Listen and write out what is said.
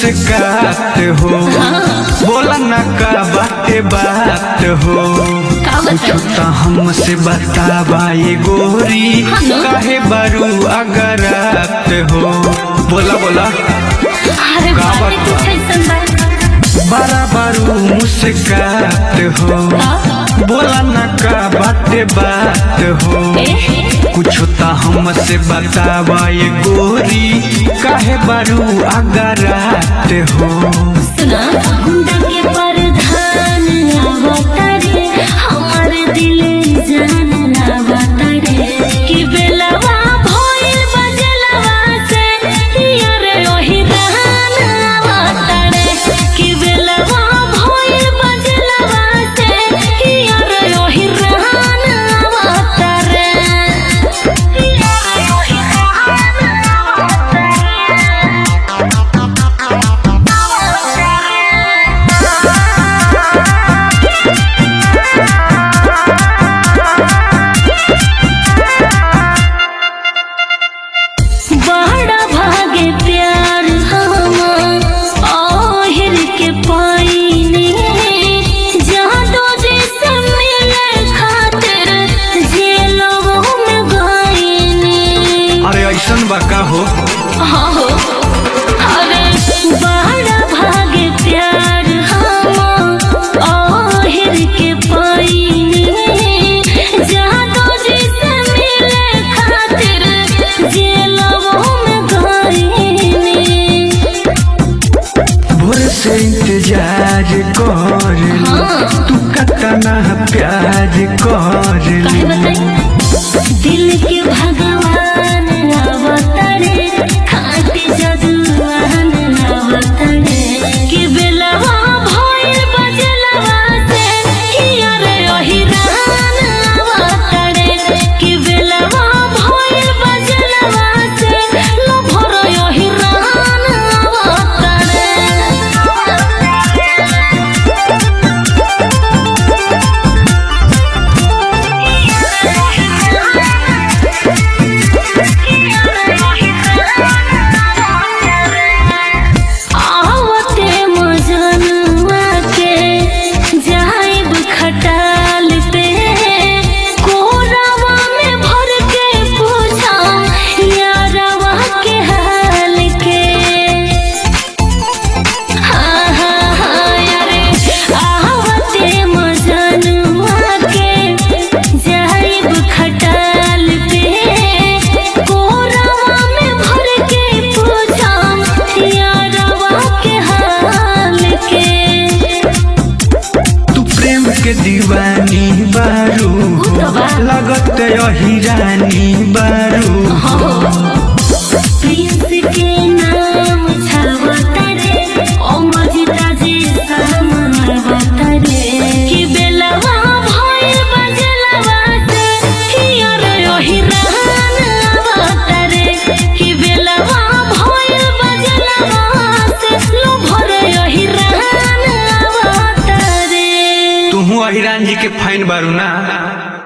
मुस्कात हो बोला न का बात हो कुछ तो हमसे बतावा ये गोरी काहे बारू अगरात हो बोला बोला बारा बारू मुस्कात हो बोला न का बात हो कुछ तो हमसे बतावा ये गोरी काहे बारू अगरात हो हमार दिल जान कि बेलवा भइल बजलवा से यारे ओही कि बेलवा भइल बजलवा से यारे ओही बड़ा भागे प्यार हम ओहिर के पाईनी जादू जैसे मिले खातिर जेलों में गईनी। अरे ऐसन बाका हो हाँ हो अरे बड़ा भागे प्यार हम ओहिर के पाईनी जादू जैसे मिले खातिर भोर से इंतजार कर तू कतना प्यार कर दिल के भगवान अवतरे खाटी जदुआन अवतरे कि बेलवा भइल बजलवा से यारे ओही अवतरे कि बेलवा भइल बजलवा से लभर ओही आवते मजनुआ के जाइब खटाल पे कोरावा में भर के पूछा यारवा के हाल के हाँ हाँ हाँ यारे आवते मजनुआ के जाइब खटाल पे कोरावा में भर के पूछा यारवा के हाल के तू प्रेम के दीवानी बारू लगत हिरानी बारू प्रिंस के नाम छावतरे ओ मजिदा जी सामवतरे कि बेलवा भइल बजलवा से यारे ओही अवतरे कि बेलवा भइल बजलवा से लोभर ओही अवतरे तू हिरान जी के फाइन बारू ना।